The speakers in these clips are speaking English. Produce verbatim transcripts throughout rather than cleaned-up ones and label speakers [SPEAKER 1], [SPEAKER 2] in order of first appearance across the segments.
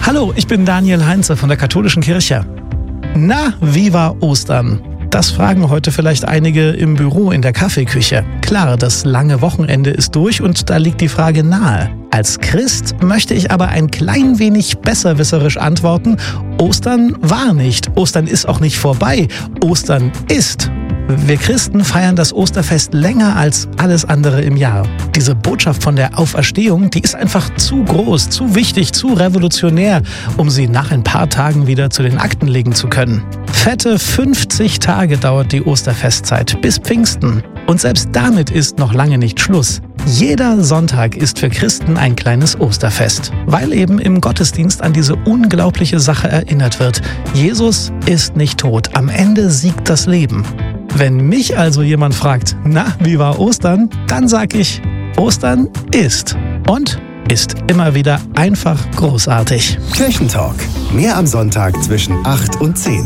[SPEAKER 1] Hallo, ich bin Daniel Heinze von der Katholischen Kirche. Na, wie war Ostern? Das fragen heute vielleicht einige im Büro in der Kaffeeküche. Klar, das lange Wochenende ist durch und da liegt die Frage nahe. Als Christ möchte ich aber ein klein wenig besserwisserisch antworten: Ostern war nicht. Ostern ist auch nicht vorbei. Ostern ist. Wir Christen feiern das Osterfest länger als alles andere im Jahr. Diese Botschaft von der Auferstehung, die ist einfach zu groß, zu wichtig, zu revolutionär, um sie nach ein paar Tagen wieder zu den Akten legen zu können. Fette fünfzig Tage dauert die Osterfestzeit, bis Pfingsten. Und selbst damit ist noch lange nicht Schluss. Jeder Sonntag ist für Christen ein kleines Osterfest, weil eben im Gottesdienst an diese unglaubliche Sache erinnert wird. Jesus ist nicht tot, am Ende siegt das Leben. Wenn mich also jemand fragt, na, wie war Ostern? Dann sag ich, Ostern ist und ist immer wieder einfach großartig.
[SPEAKER 2] Kirchentalk. Mehr am Sonntag zwischen acht und zehn.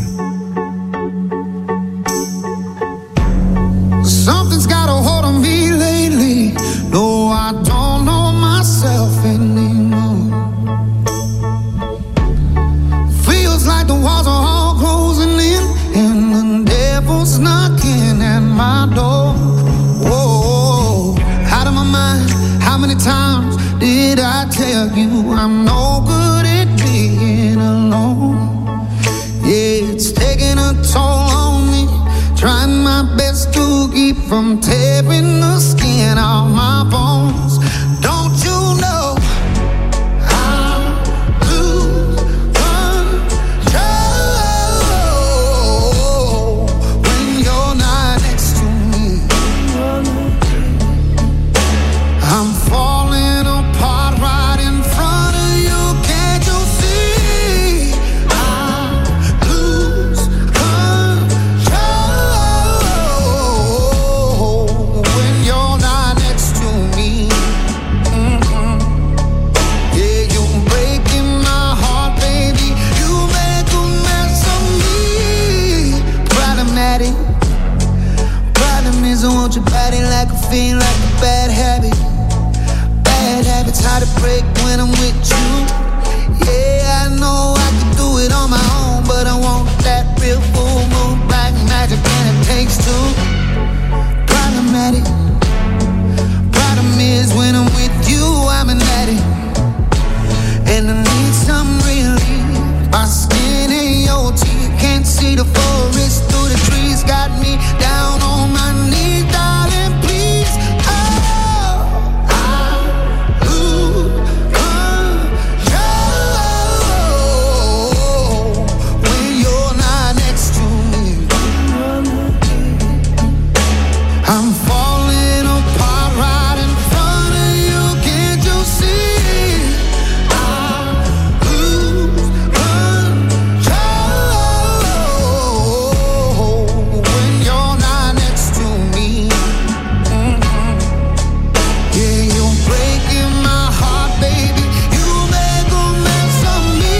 [SPEAKER 3] Something's got a hold on me lately. No, I don't know myself anymore. Feels like the walls are all closing in and the devil's knocking at my door. Whoa, out of my mind. How many times did I tell you I'm no good at being alone? Yeah, it's taking a toll on me. Trying my best to keep from tearing the skin off my bones. Don't you know I lose control when you're not next to me? I'm falling apart right in front of you. Can't you see? I lose control when you're not next to me. Mm-mm. Yeah, you're breaking my heart, baby. You make a mess of me. Problematic. Problem is I want your body like a fiend, like a bad habit. Bad habits hard to break when I'm with you. Yeah, I know I can do it on my own, but I want that real full moon black magic, and it takes two. Problematic. Problem is when I'm with you, I'm an addict, and I need some relief. My skin and your teeth, can't see the forest through the trees. Got me down on my knees, darling, please. Oh, I lose control when you're not next to me. I'm falling apart right in front of you. Can't you see? I lose control when you're not next to me. Mm-mm. Yeah, you're breaking my heart, baby. You make a mess of me.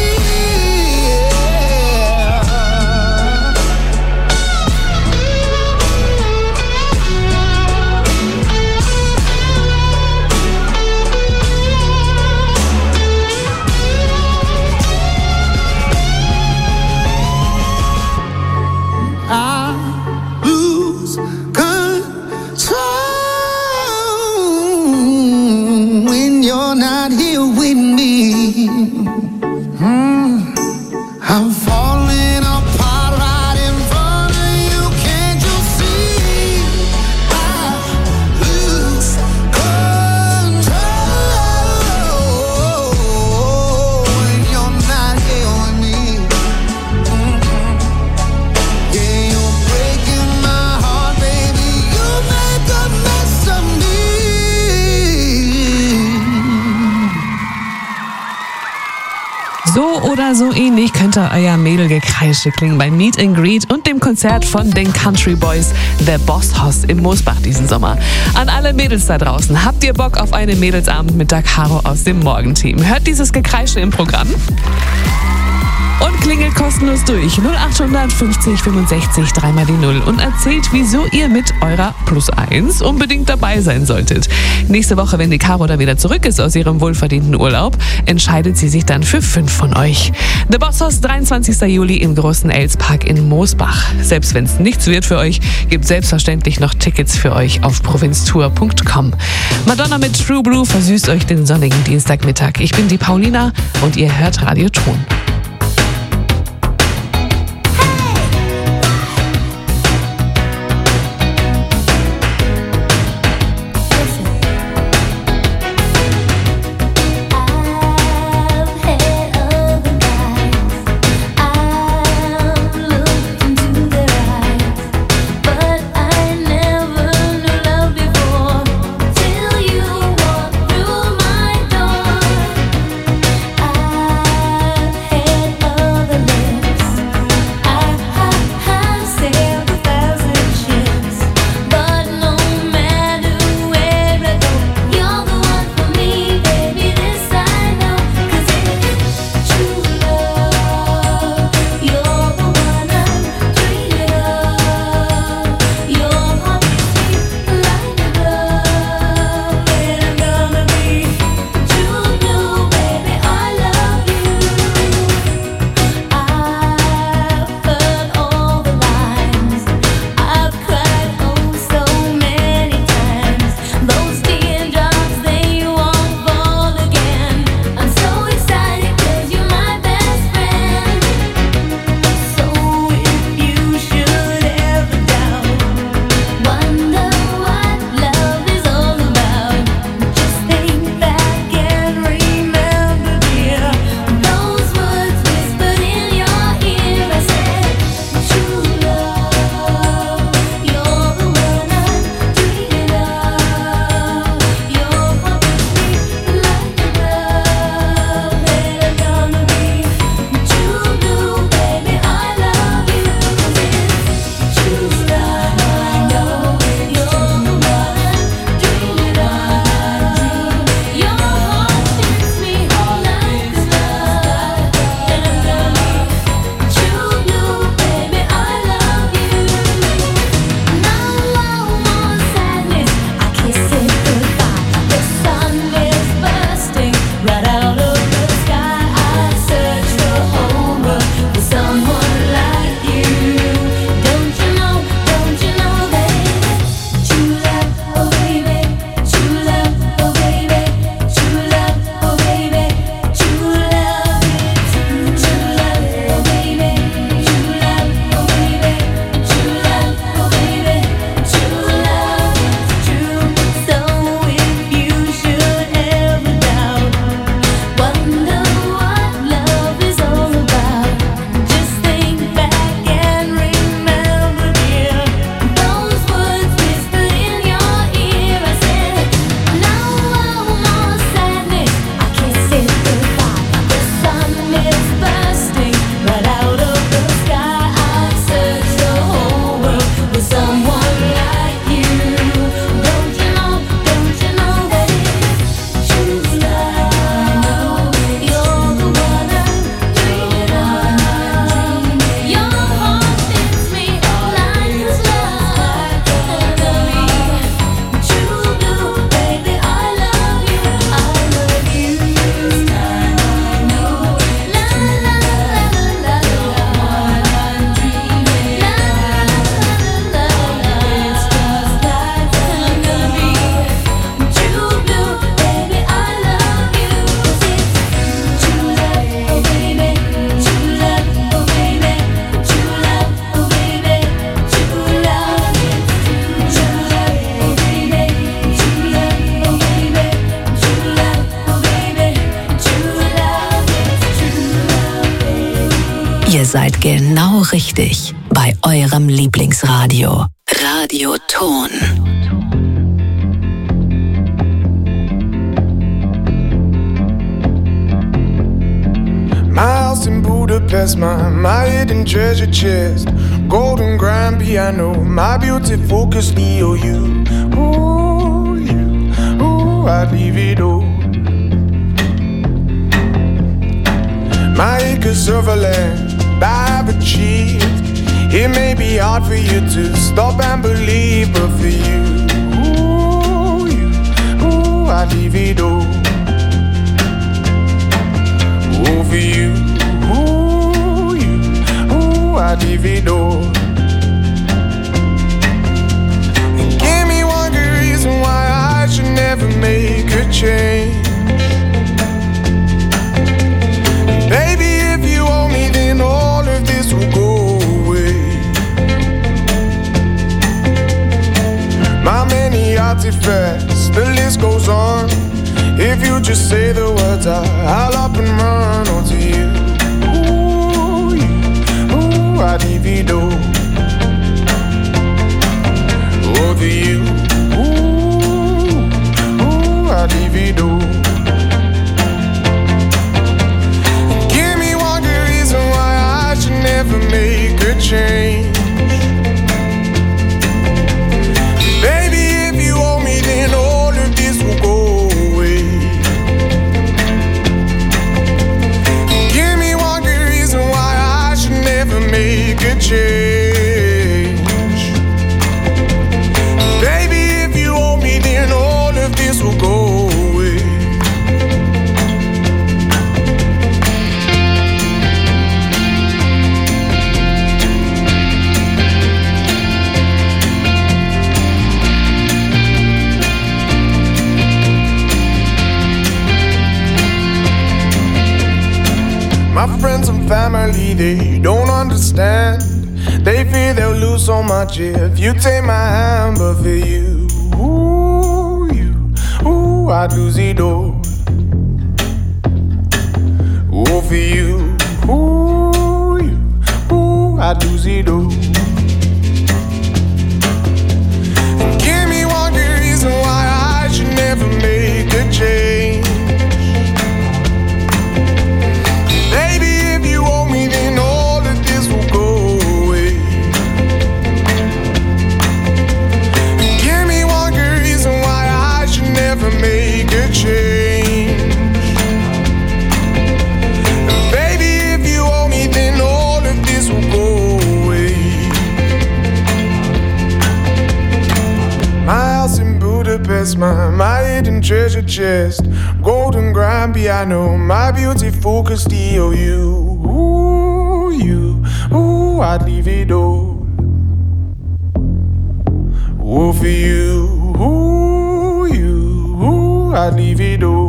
[SPEAKER 3] I lose control when you're not here with me. Mm. I'm falling apart right in front of you. Can't you see? I lose control when you're not here with me. Mm-mm. Yeah, you're breaking my heart, baby. You make a mess of me.
[SPEAKER 4] So oder so ähnlich könnte euer Mädelgekreische klingen beim Meet and Greet und dem Konzert von den Country Boys The Boss Hoss im Moosbach diesen Sommer. An alle Mädels da draußen, habt ihr Bock auf einen Mädelsabend mit der Caro aus dem Morgenteam? Hört dieses Gekreische im Programm? Und klingelt kostenlos durch null acht fünfzig fünfundsechzig dreimal die Null und erzählt, wieso ihr mit eurer Plus eins unbedingt dabei sein solltet. Nächste Woche, wenn die Caro da wieder zurück ist aus ihrem wohlverdienten Urlaub, entscheidet sie sich dann für fünf von euch. The Boss Hoss, dreiundzwanzigster Juli im Großen Elspark in Moosbach. Selbst wenn es nichts wird für euch, gibt selbstverständlich noch Tickets für euch auf provinztour punkt com. Madonna mit True Blue versüßt euch den sonnigen Dienstagmittag. Ich bin die Paulina und ihr hört Radio Ton.
[SPEAKER 5] Ihr seid genau richtig bei eurem Lieblingsradio. Radio Ton.
[SPEAKER 6] My house in Budapest, my, my hidden treasure chest, golden grand piano, my beauty focus, E O U. Ooh, you, ooh, I'd leave it all. my acres of land I've achieved. It may be hard for you to stop and believe, but for you, ooh, you, ooh, I'd leave it all. Ooh, for you, ooh, you, ooh, I'd leave it all. And give me one good reason why I should never make a change. Baby, if you owe me, then all of this will go away. My many artifacts, the list goes on. If you just say the words, I, I'll up and run onto you. Ooh, you, ooh, I'd divido. Over you, ooh, ooh, I'd divido. Never make a change. Baby, if you owe me, then all of this will go away. Give me one good reason why I should never make a change. Baby, if you owe me, then all of this will go away. My friends and family, they don't understand. They fear they'll lose so much if you take my hand. But for you, ooh, you, ooh, I'd lose it all. Ooh, for you, ooh, you, ooh, I'd lose it all. And give me one good reason why I should never make a change. Then all of this will go away. Give me one good reason why I should never make a change. And baby, if you owe me, then all of this will go away. My house in Budapest, my, my hidden treasure chest, golden grand piano, my beautiful Castillo, you. Ooh, you, ooh, I'd leave it all. Ooh, for you, ooh, you, ooh, I'd leave it all.